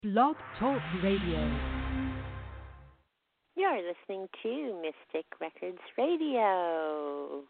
Blog Talk Radio. You're listening to Mystic Records Radio.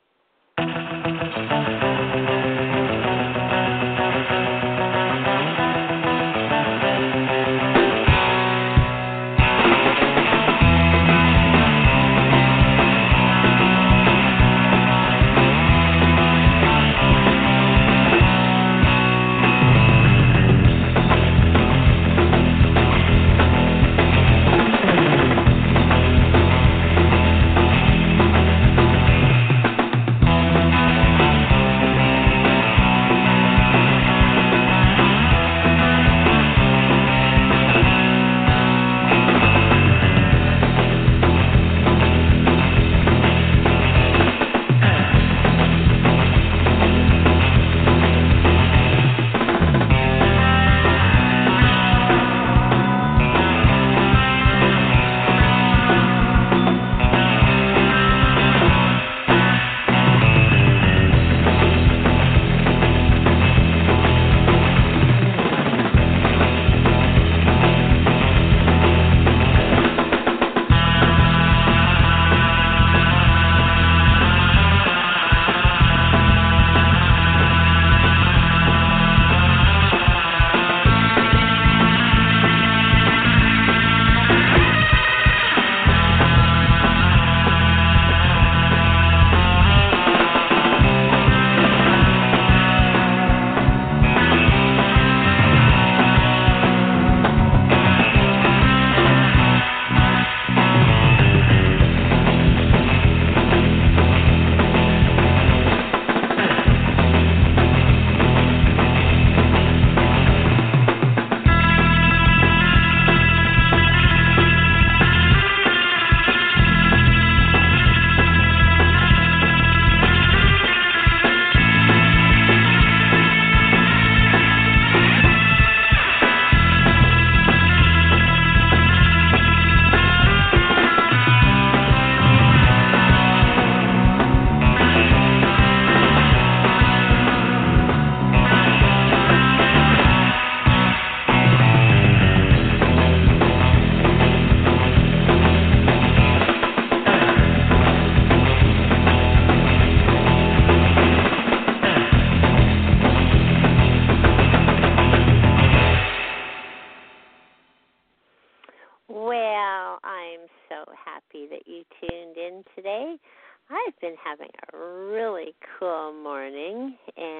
Well, I'm so happy that you tuned in today. I've been having a really cool morning,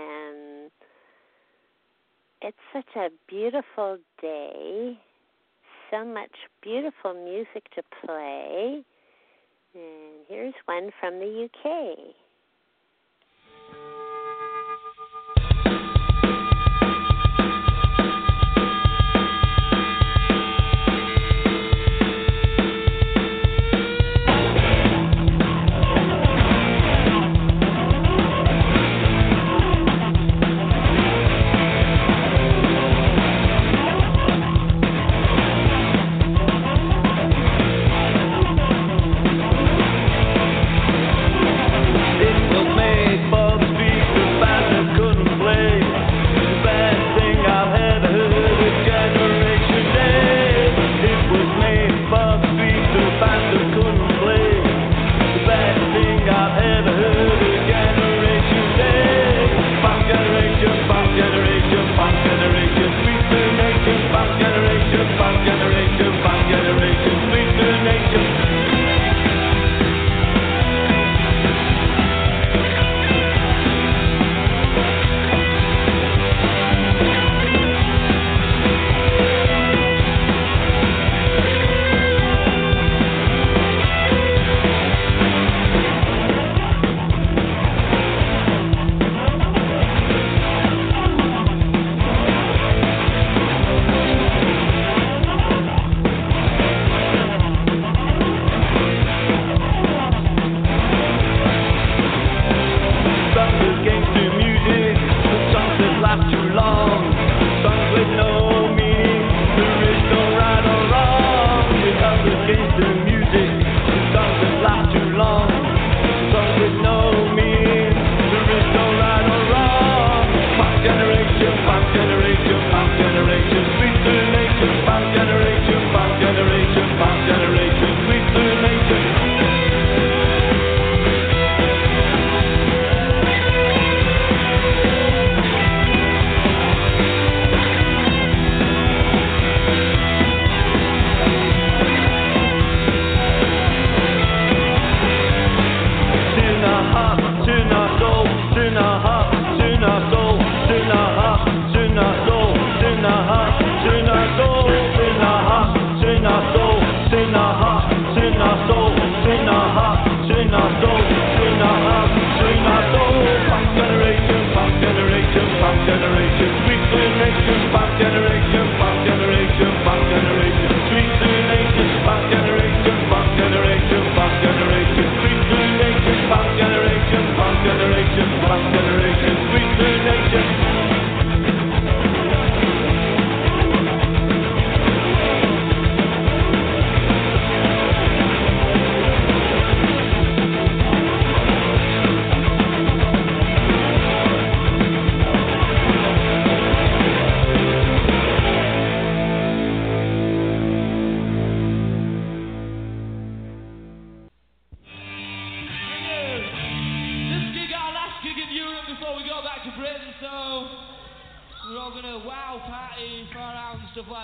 and it's such a beautiful day, so much beautiful music to play, and here's one from the UK. They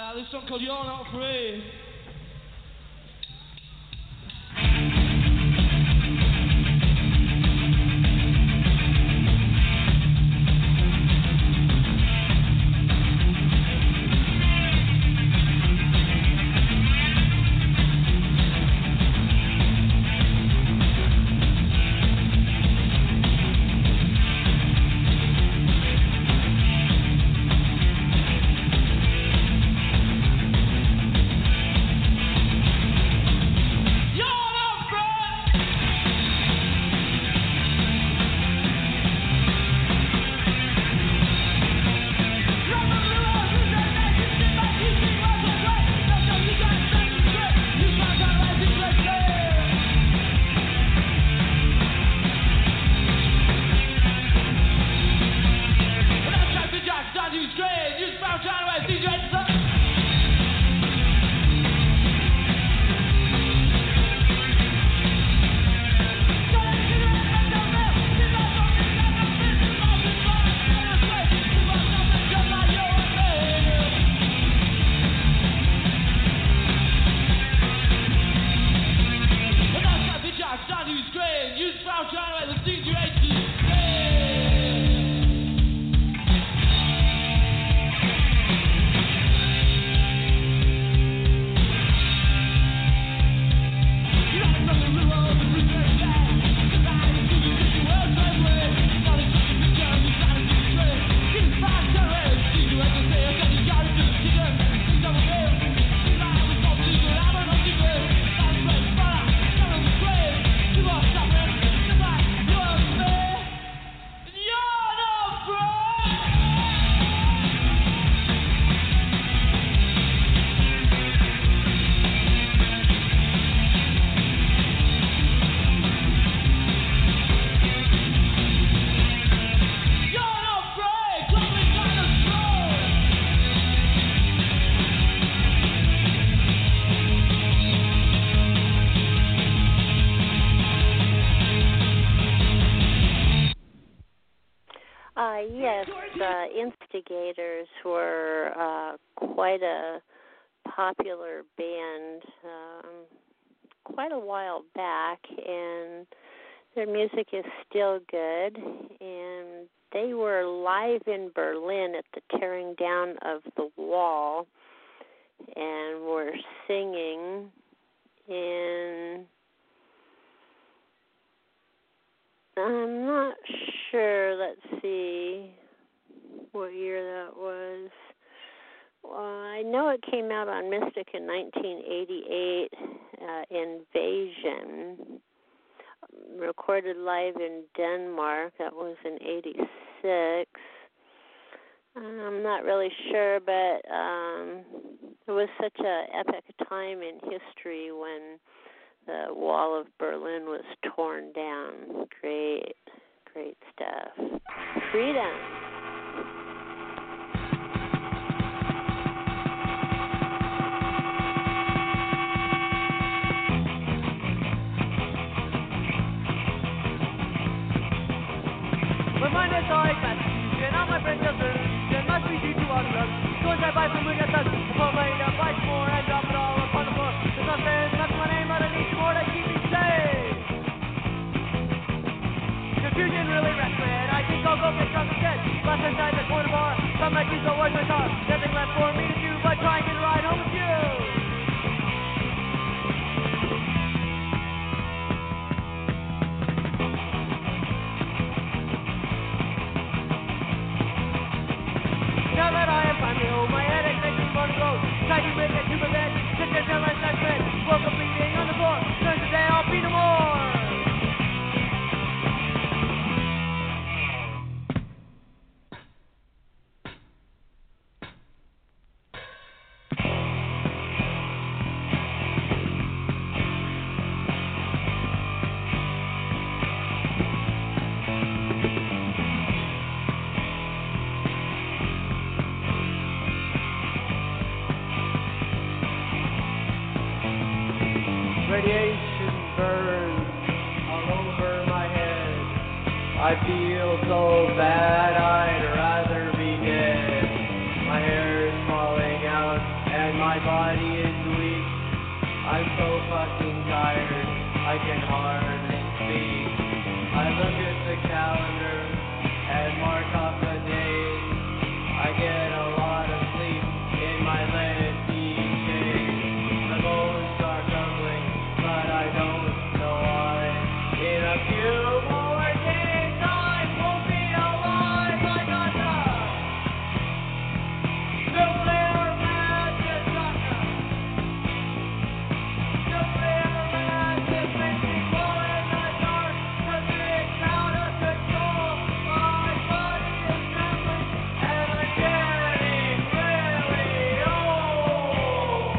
This song called You're Not Free. Yes, Instigators were quite a popular band quite a while back, and their music is still good. And they were live in Berlin at the tearing down of the wall, and were singing in, I'm not sure, let's see what year that was. I know it came out on Mystic in 1988, Invasion, recorded live in Denmark, that was in 86. I'm not really sure, but it was such an epic time in history when the wall of Berlin was torn down. Great, great stuff. Freedom. My mind is like Massachusetts, all my friends are solution. Must be due to all the love. Going that by from Wigan, that's upon my bike more and drop it all upon the floor. There's nothing my name, but I need more to keep me safe. Confusion really wrecks me, and I think I'll go get drunk instead. Last inside the corner bar, some like you go wash my car. Nothing left for me to do but try and get a ride home with you. Now that I am finally home, my headache makes me want to go. Try to make it to my bed, sit there till my next bed. Woke up bleeding on the floor, turns today I'll be no more. Radiation burns all over my head. I feel so bad, I'd rather be dead. My hair is falling out and my body is weak. I'm so fucking tired, I can hardly speak. I look at the calendar and mark off the days. I get a lot of sleep in my legacy shade. The bones start crumbling, but I don't know why. In a few more days, I won't be alive. I got the nuclear magic shotgun. Nuclear magic makes me glow in the dark, 'cause it's out of control. My body is trembling, and I'm getting really old.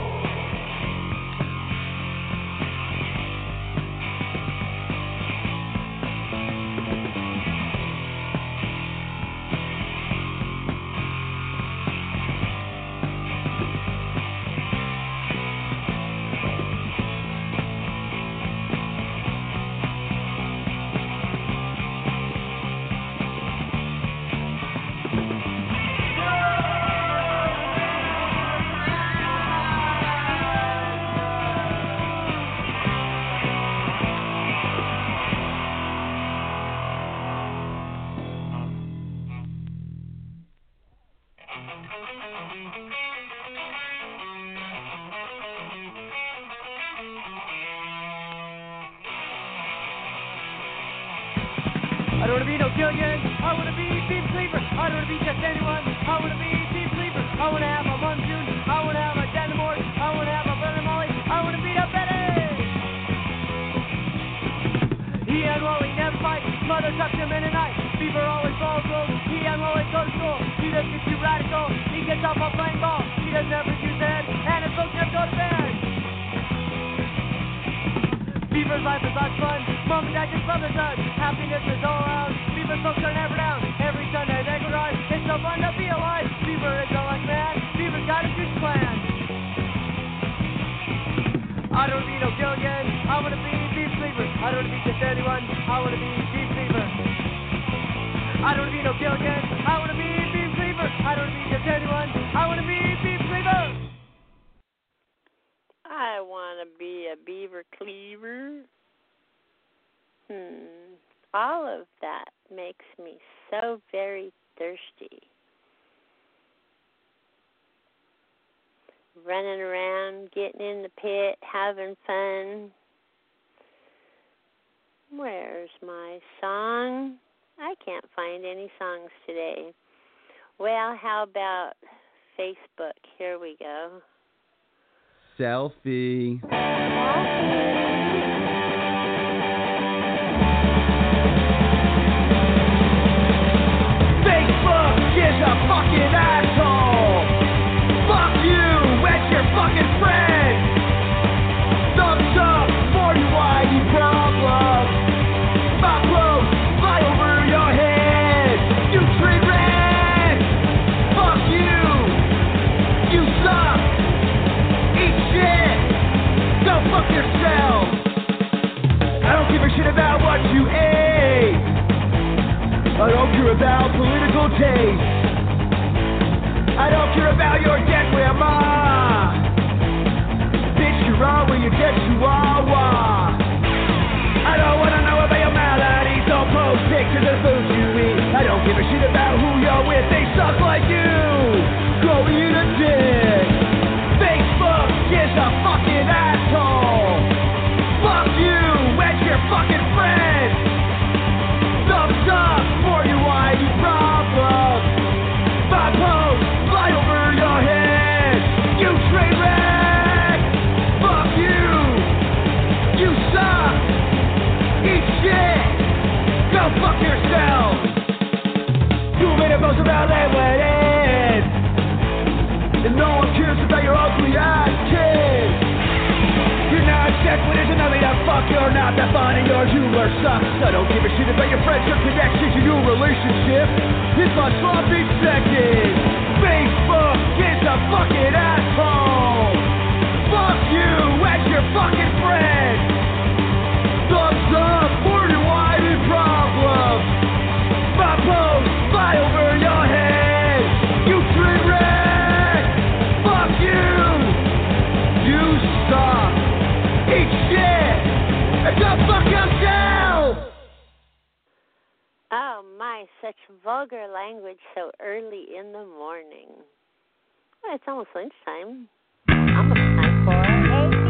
I don't wanna be no Gilligan, I wanna be Deep Sleeper. I don't wanna be just anyone, I wanna be Deep Sleeper. I wanna have a Monsoon, I wanna have a Dandemore, I wanna have a Brother Molly, I wanna beat up Betty. He and Wally never fight, mother tucks him in at night. Beaver always follows rules, he and Wally go to school. He doesn't get too radical, he gets off on playing ball. He doesn't ever use his head, and his folks never go to bed. Beaver's life is lots of fun. Mom and Dad just love their son. Happiness is all around. Beaver's folks are never down. Every Sunday they go ride. It's so fun to be alive. Beaver is a lucky man. Beaver's got a good plan. I don't wanna be no Gilligan. I wanna be Deep Sleeper. I don't wanna be just anyone. I wanna be Deep Sleeper. I don't wanna be no Gilligan. I wanna be Deep Sleeper. I don't wanna be just anyone. I wanna be Deep Sleeper. I want to be a beaver cleaver. All of that makes me so very thirsty. Running around, getting in the pit, having fun. Where's my song? I can't find any songs today. Well, how about Facebook? Here we go. Selfie. Facebook is a fucking asshole. Fuck you and your fucking friends. Thumbs up for your ID problems. My clothes fly over your head. You train wreck. Fuck you. You suck. Eat shit. Go fuck yourself. I don't give a shit about what you ate. I don't care about political taste. I don't care about your dead grandma. Bitch, you're wrong when you get chihuahua. I don't wanna know about your maladies. Don't post pictures of food you eat. I don't give a shit about who you're with. They suck like you. Go eat a dick. Facebook is a fucking asshole. Fuck you and your fucking friends. Thumbs up for your ID problems. My posts fly over your head. You train wreck. Fuck you. You suck. Eat shit. Go fuck yourself. You made a post about that wedding, and no one cares about your ugly ass kid. You're not checked when there's another to fuck. You're not that funny. Your humor sucks. I don't give a shit about your friends, your connections, your new relationship. It's my sloppy seconds. Facebook is a fucking asshole. Fuck you and your fucking friends. Thumbs up for your ID problems. My posts fly over your head. You train wreck. Fuck you. such vulgar language so early in the morning? Well, it's almost lunchtime. Almost time for a beer.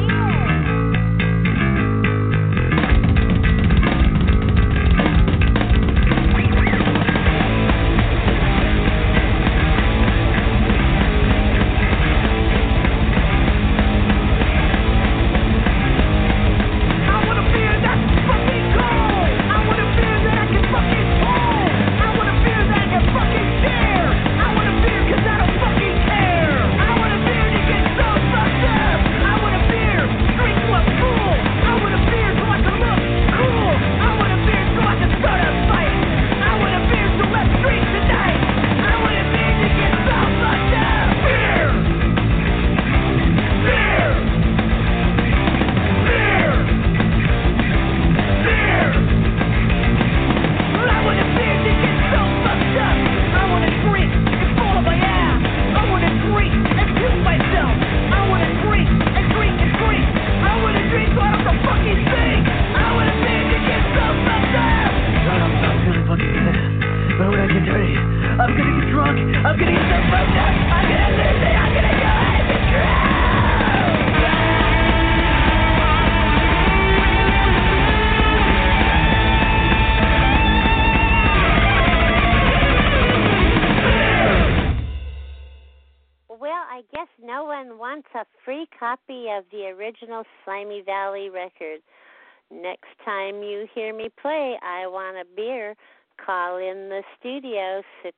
Copy of the original Slimy Valley record. Next time you hear me play I Want a Beer, call in the studio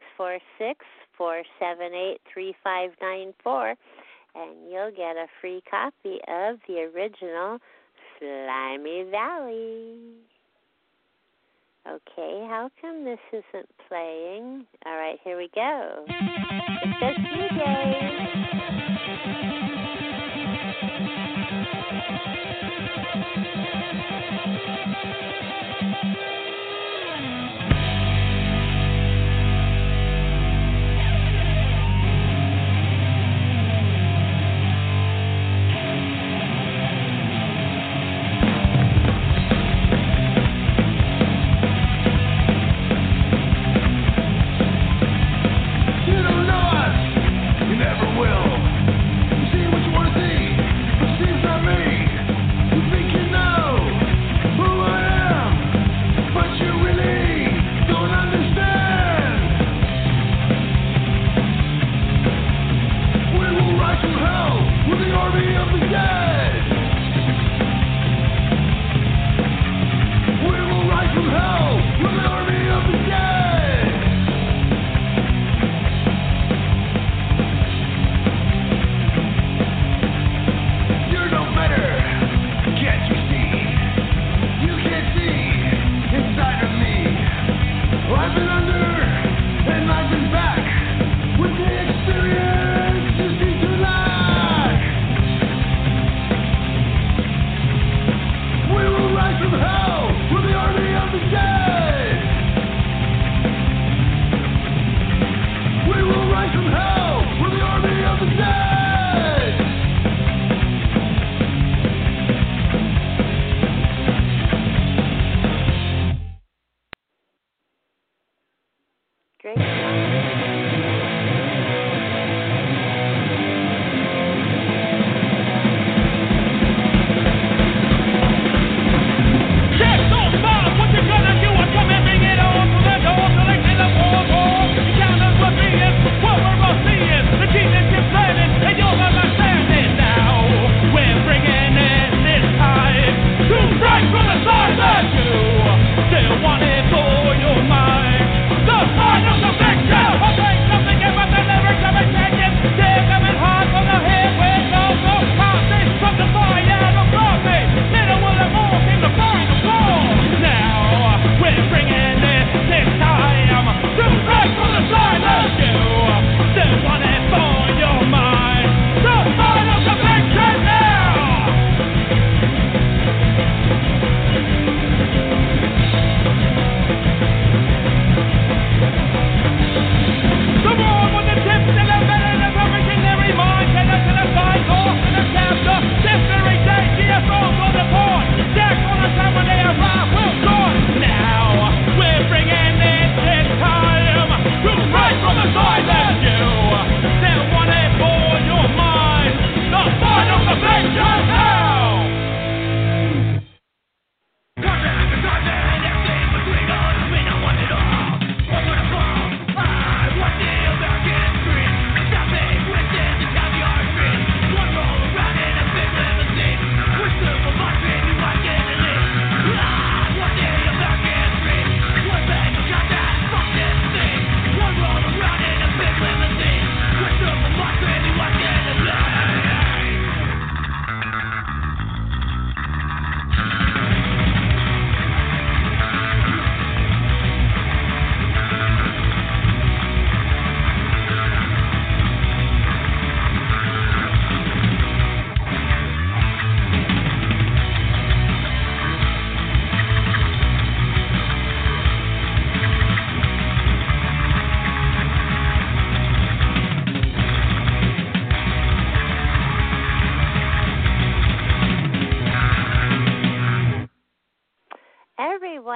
646-478-3594 and you'll get a free copy of the original Slimy Valley. Okay, how come this isn't playing? All right, here we go. It's just DJ. You don't know us. You never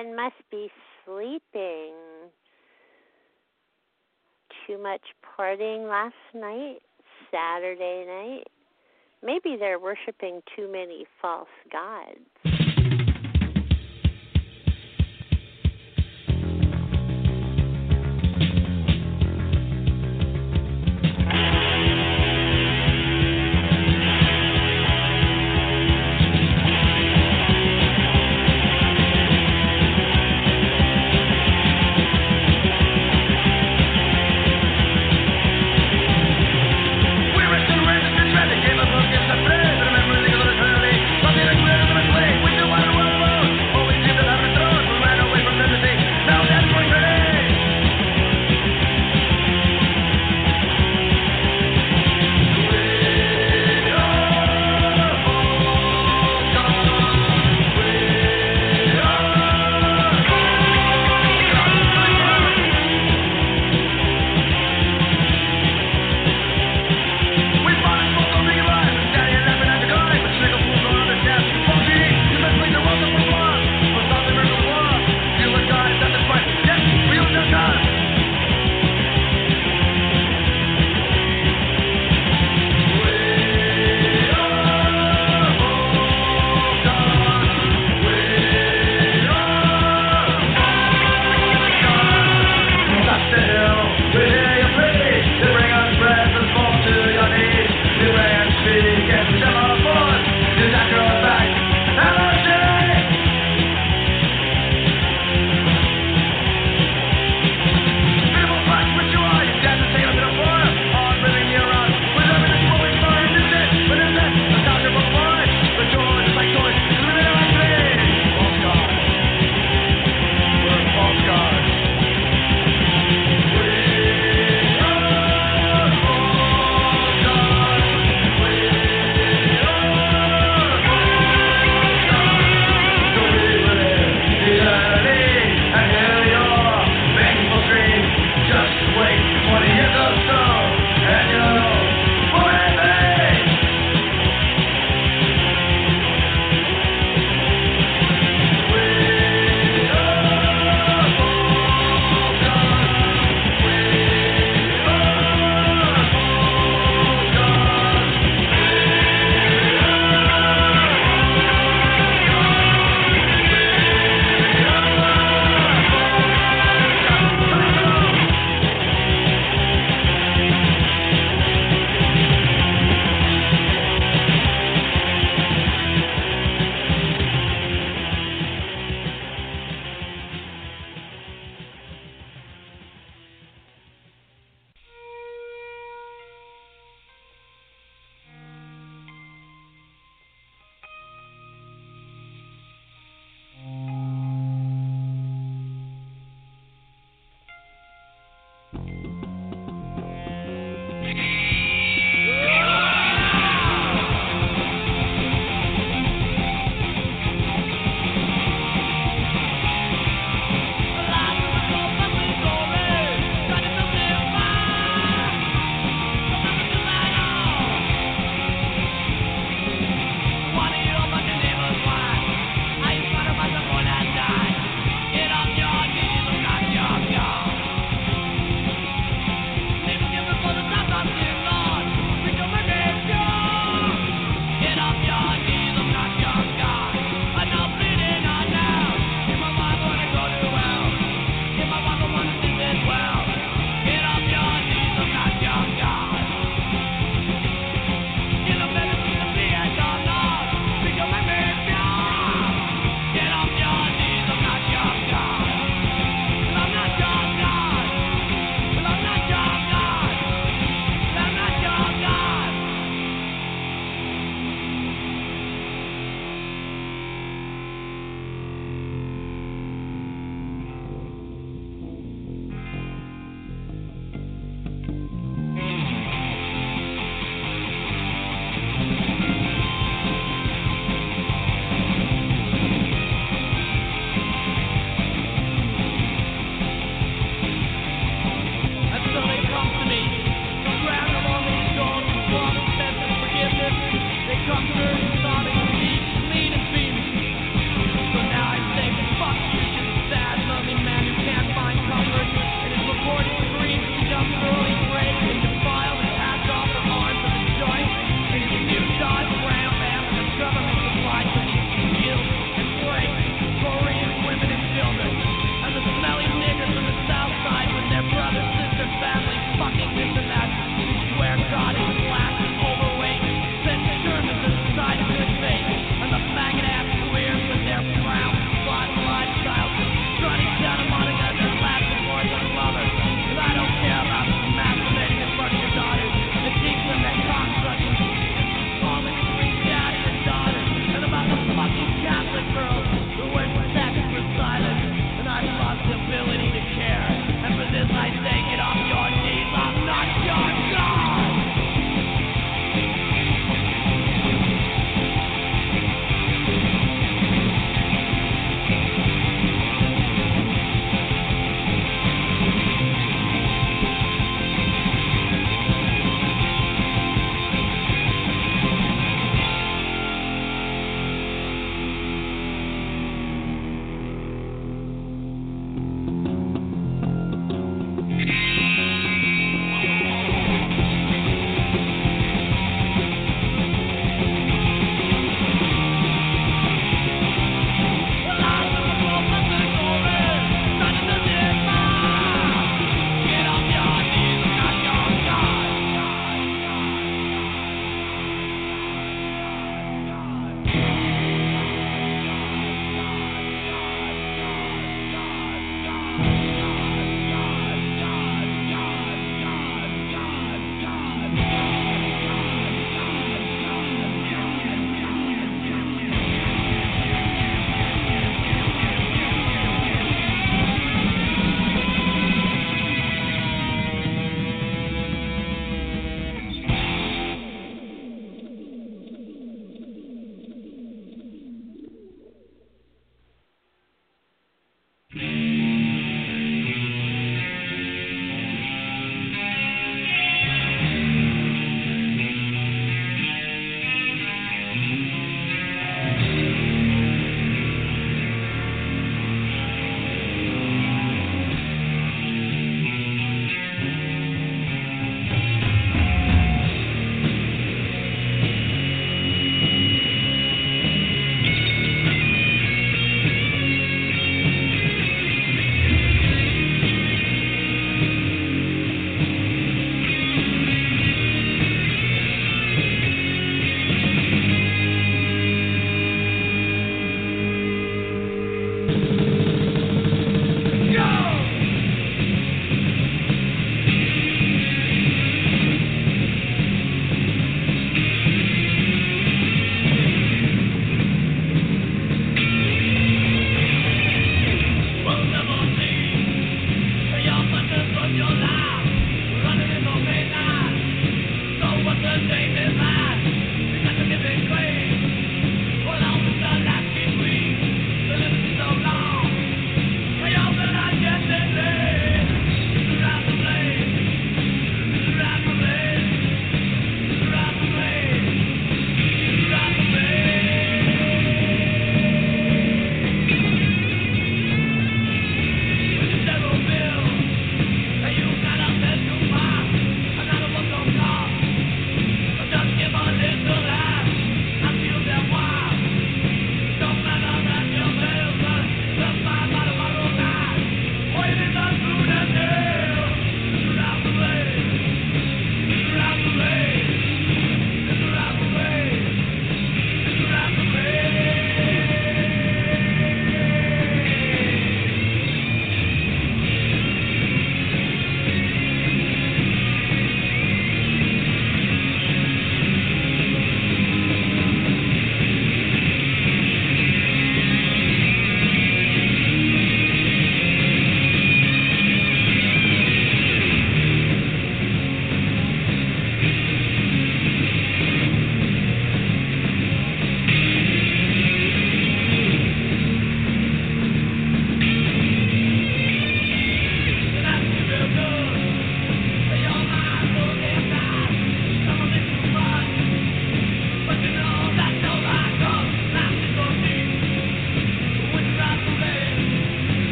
everyone must be sleeping. Too much partying last night, Saturday night. Maybe they're worshiping too many false gods. Traffic, came up against the bridge, remember the other early, but the other way.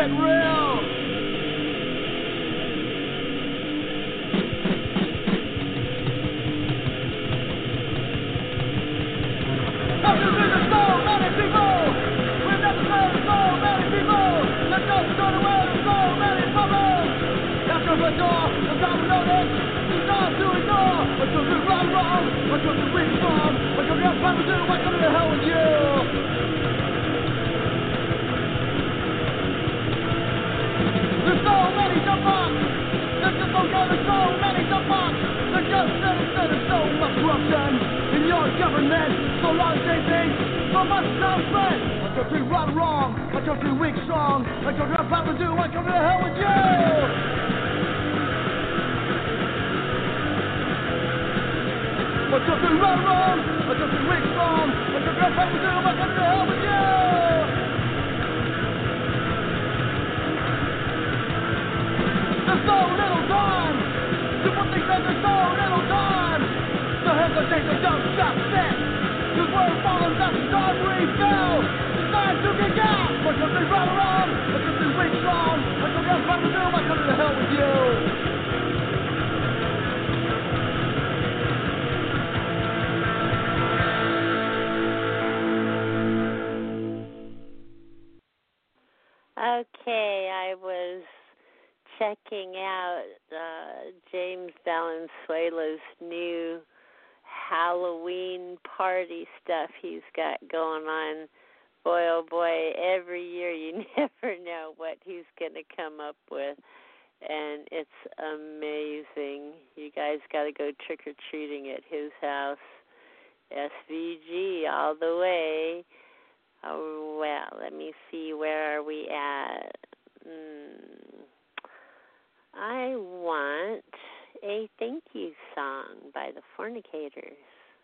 get real. After there's so many people, we've never seen so many people. Let's go to the world of so many problems. After the door, the time we know this, it's not to ignore. What you're doing right wrong, what you're doing really wrong, what you're doing fine to do, what you're doing hell with you. There's so many jump ups. There's just no go. There's so many jump ups. There's just there's so much corruption in your government. So long as they think so much self-spent. What you're doing right or wrong. What you're doing weak strong. What you're doing proud to do. What you're doing hell with you. What you're doing right or wrong. What you're doing weak strong. What you're doing proud to do. What you're doing hell with you. There's so little time to put things in. There's so little time to hesitate to don't stop set. Cause we're falling, that's the time we fell. It's time to kick out. What you're doing right or wrong. What you're doing weak strong. What you're doing proud to do. What you're doing hell with you. Okay, I was checking out James Valenzuela's new Halloween party stuff he's got going on. Boy, oh boy, every year you never know what he's going to come up with, and it's amazing. You guys got to go trick-or-treating at his house. SVG all the way. Oh, well, let me see, where are we at? I want a thank you song by the Fornicators.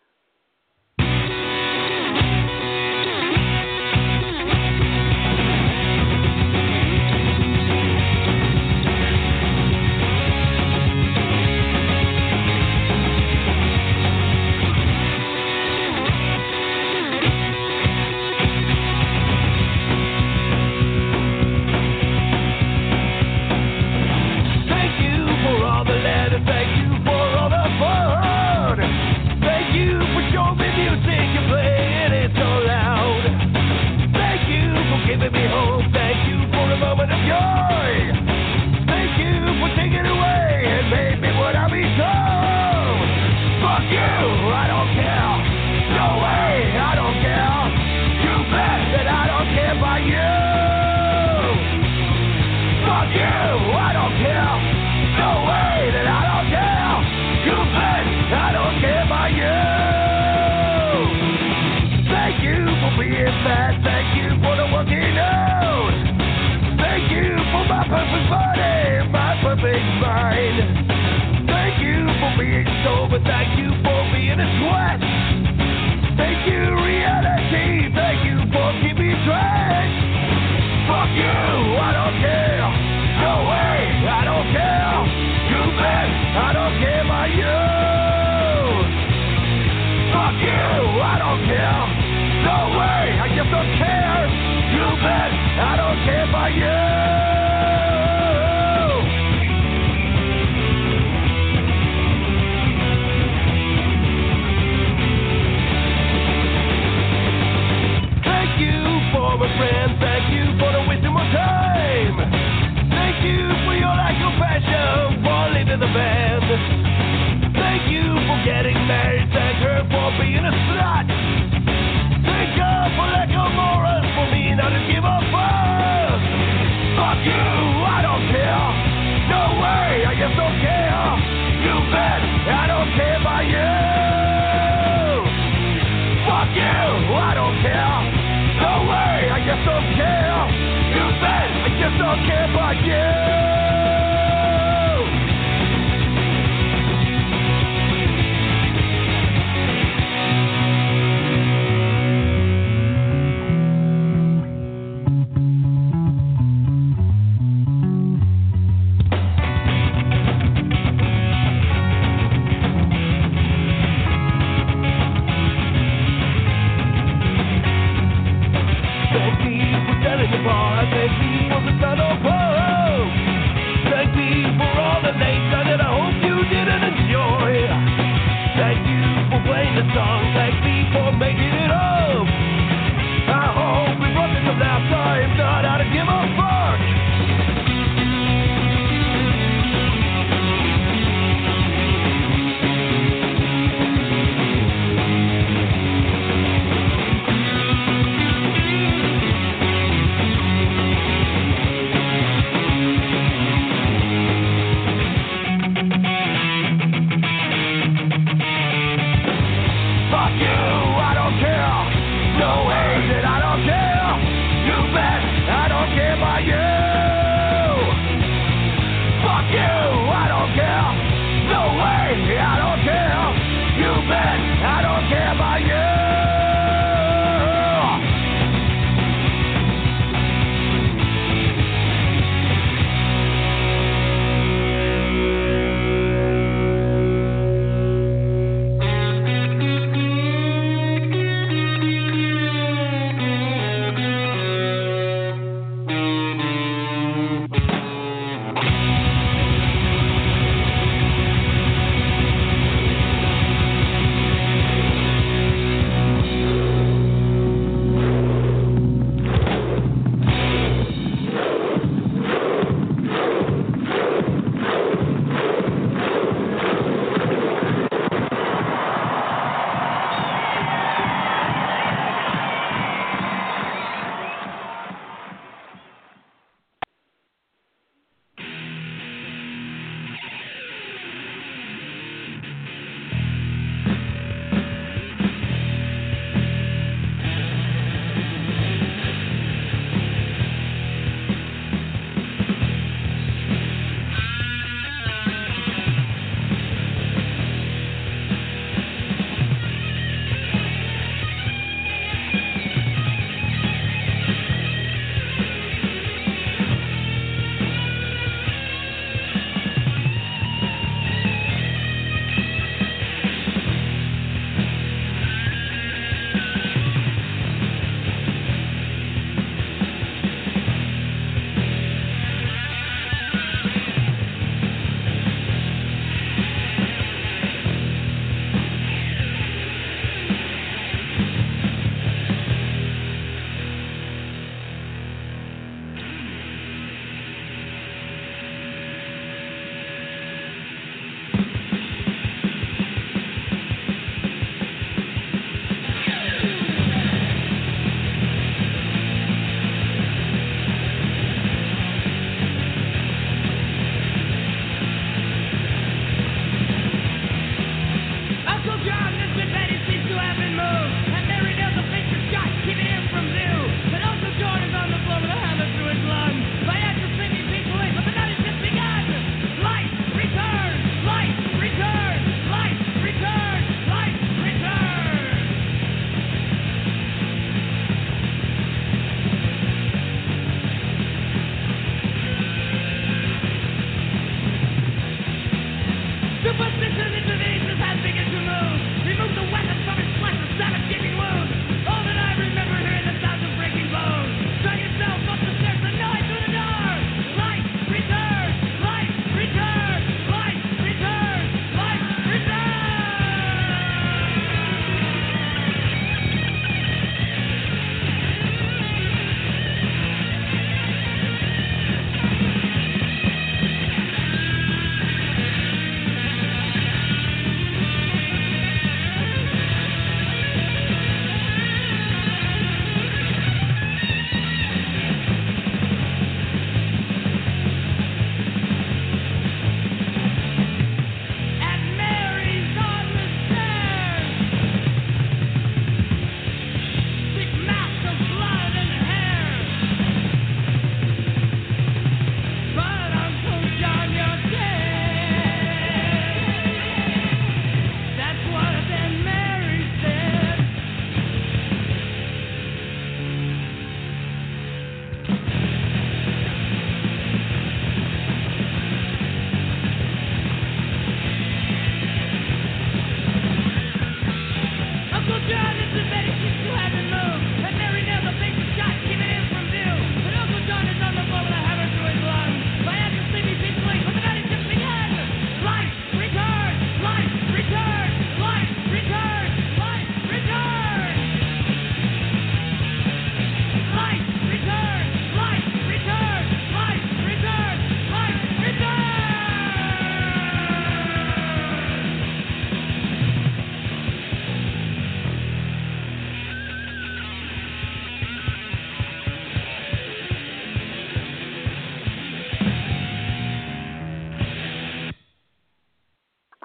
Thank you for all the fun. Thank you for showing me music and playing it so loud. Thank you for giving me hope. Thank you for a moment of joy. Thank you for taking away and made me what I become. Fuck you, I don't care. No way, I don't care. You bet that I don't care about you. Fuck you, I don't care. No way that I don't care. You bet I don't care about you. Thank you for being fat. Thank you for the working out. Thank you for my perfect body, my perfect mind. Thank you for being sober. Thank you for being a sweat. Thank you, reality. Thank you for keeping me track. Fuck you, I don't care. No way, I don't care. You bet, I don't care about you. Fuck you, I don't care. No way, I just don't care. You bet, I don't care about you. Thank you for a friend. Thank you for the wisdom of time. Thank you for your lack of passion for leaving the band. Thank you for getting married. Thank her for being a slut. Thank God for lack of morals for me not to give a fuck. Fuck you, I don't care. No way, I just don't care. You bet, I don't care about you. Fuck you, I don't care. No way, I just don't care. You bet, I just don't care about you. didn't enjoy. Thank you for playing the song. Thank me for making it up. I hope we brought this up last time. Not how to give a fuck. Fuck you!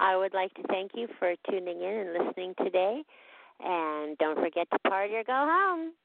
I would like to thank you for tuning in and listening today. And don't forget to party or go home.